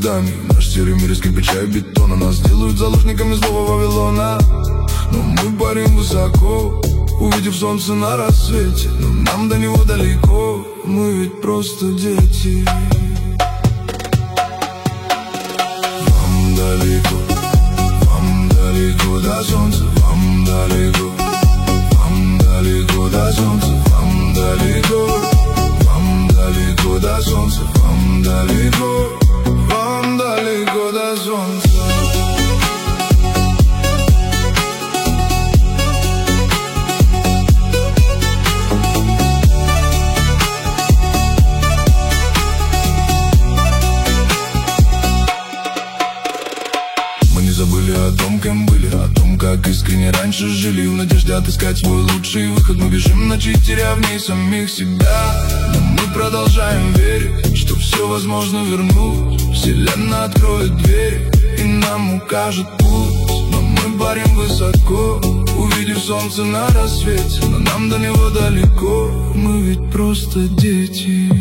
зданий. Наш серый мир из кирпича и бетона. Нас делают заложниками злого Вавилона. Но мы парим высоко, увидев солнце на рассвете. Но нам до него далеко, мы ведь просто дети. Вам далеко до солнца, вам далеко до солнца, вам далеко до солнца, вам далеко до солнца. Забыли о том, кем были, о том, как искренне раньше жили. В надежде отыскать свой лучший выход мы бежим ночи, теряя в ней самих себя. Но мы продолжаем верить, что все возможно вернуть. Вселенная откроет дверь и нам укажет путь. Но мы парим высоко, увидев солнце на рассвете. Но нам до него далеко, мы ведь просто дети.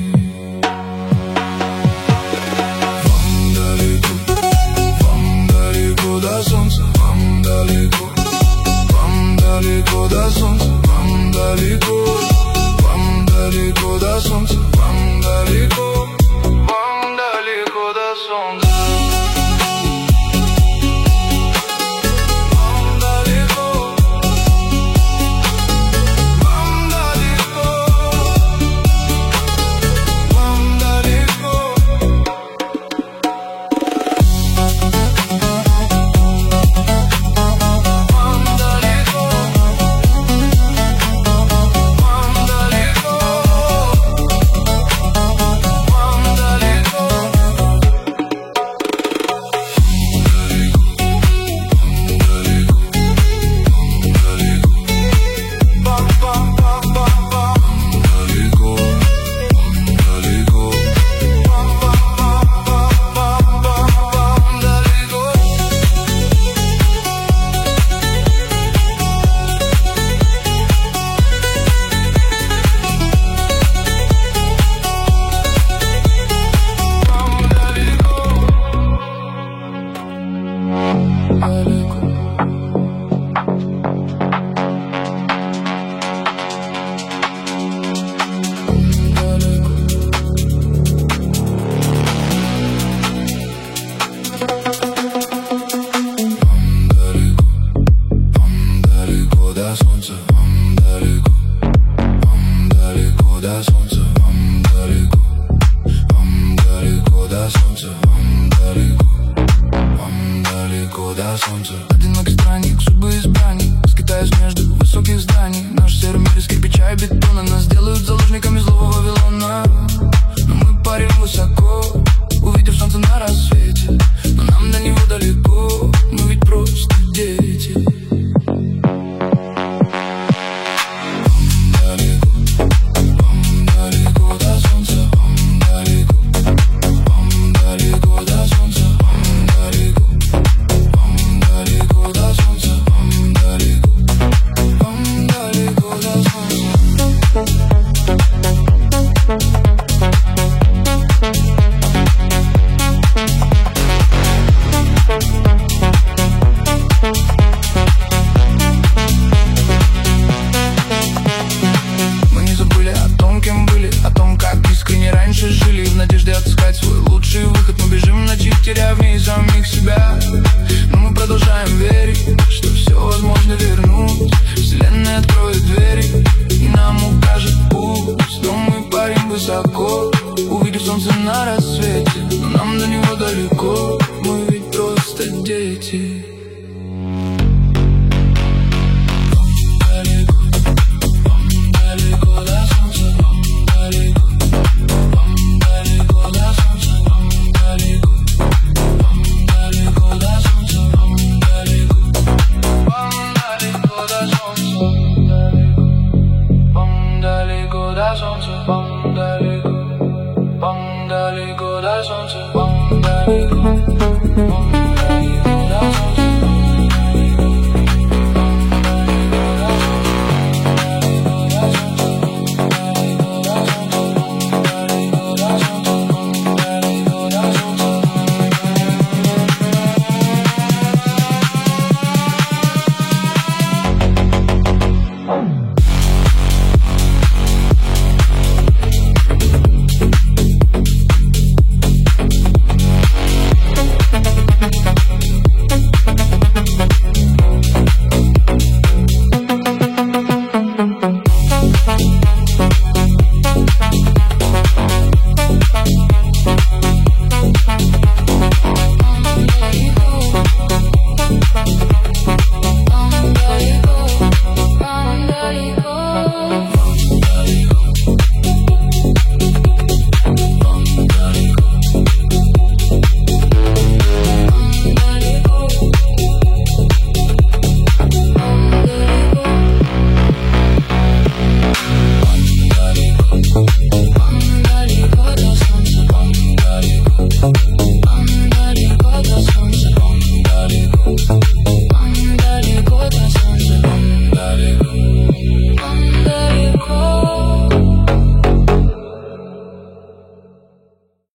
До солнца, вам далеко до солнца, вам далеко до солнца, вам далеко до солнца. Одинокий странник, судьбы избранник, скитаясь между высоких зданий. Наш серый мир из кирпича и бетона. Нас делают заложниками зла.